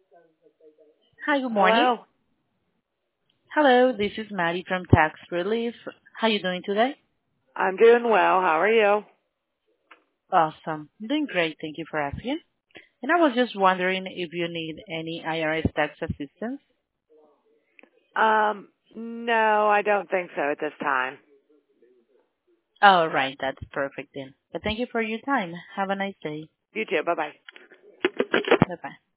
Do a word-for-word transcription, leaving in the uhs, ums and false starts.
Hi, good morning. Hello. Hello, this is Maddie from Tax Relief. How you doing today? I'm doing well. How are you? Awesome. I'm doing great. Thank you for asking. And I was just wondering if you need any I R S tax assistance. Um, no, I don't think so at this time. All right, that's perfect then. But thank you for your time. Have a nice day. You too. Bye bye. Bye-bye.